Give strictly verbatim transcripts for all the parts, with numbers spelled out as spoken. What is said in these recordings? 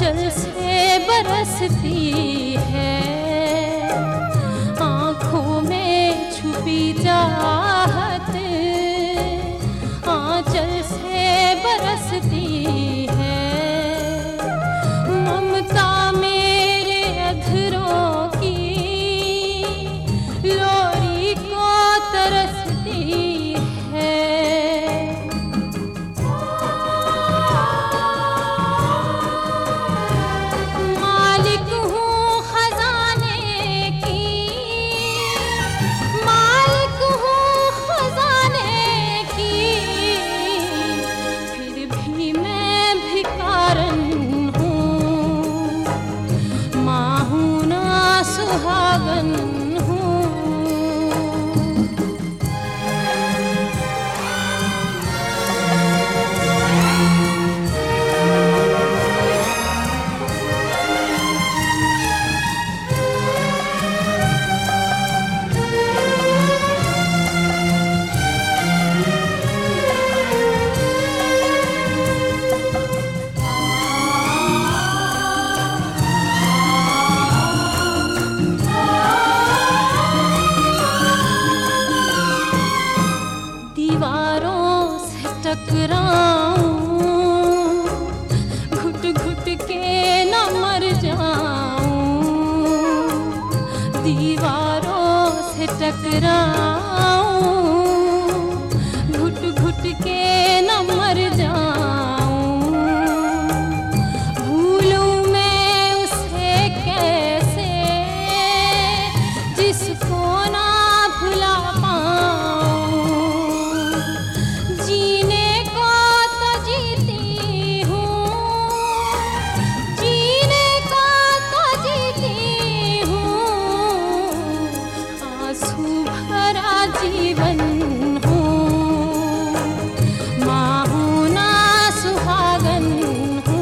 आंचल से बरसती है, आँखों में छुपी चाहत आंचल से बरसती है। ममता मेरे अधरों की लोरी को तरसती है। मालिक हूँ खजाने की, मालिक हूँ खजाने की, फिर भी मैं भिखारन हूँ, माँ हूँ ना सुहागन हूँ। दीवारों से टकराऊं, घुट घुट के न मर जाऊं। दीवारों से टकराऊं, घुट घुट के न मर जाऊं। भूलूं मैं उसे कैसे जिसको ना भुला पाऊं। जीने को तो जीती हूँ, जीने को तो जीती हूँ, आंसू भरा जीवन हूँ, माँ हूँ ना सुहागन हूँ।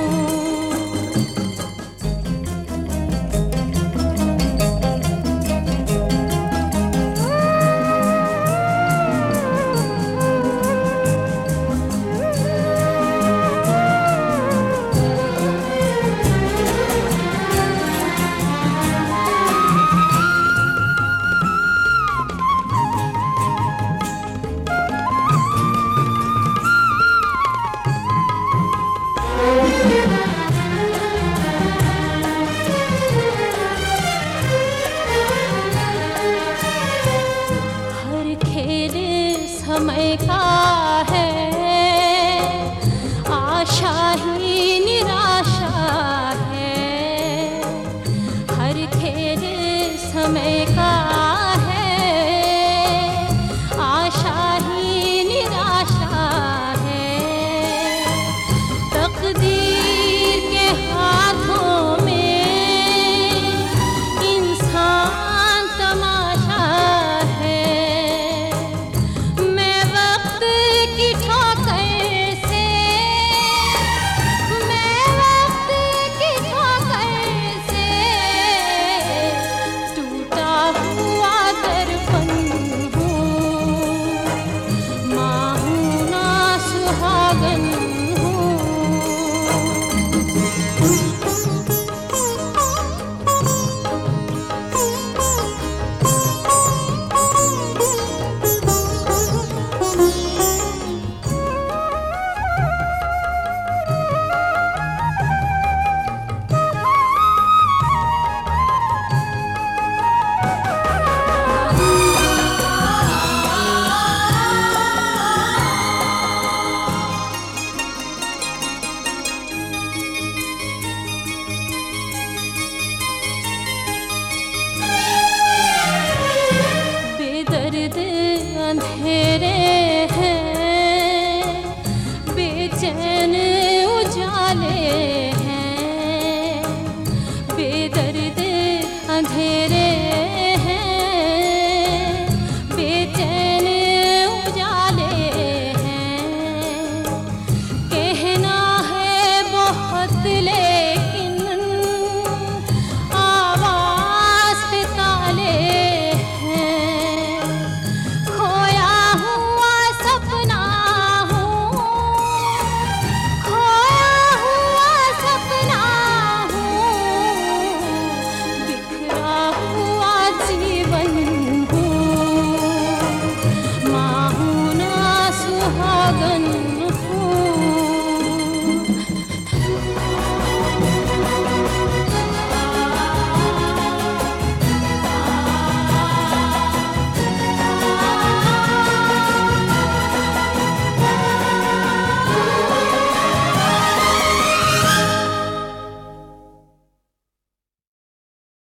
हर खेल समय का है, आशा ही निराशा है। हर खेल समय का है, आशा ही निराशा है। तकदीर के हाथों में इंसान तमाशा है। मैं वक्त की ठोकर से, मैं वक्त की ठोकर से टूटा हुआ दर्पण हूँ, माँ हूँ ना सुहागन हूँ। बेदर्द अंधेरे हैं, बेचैन उजाले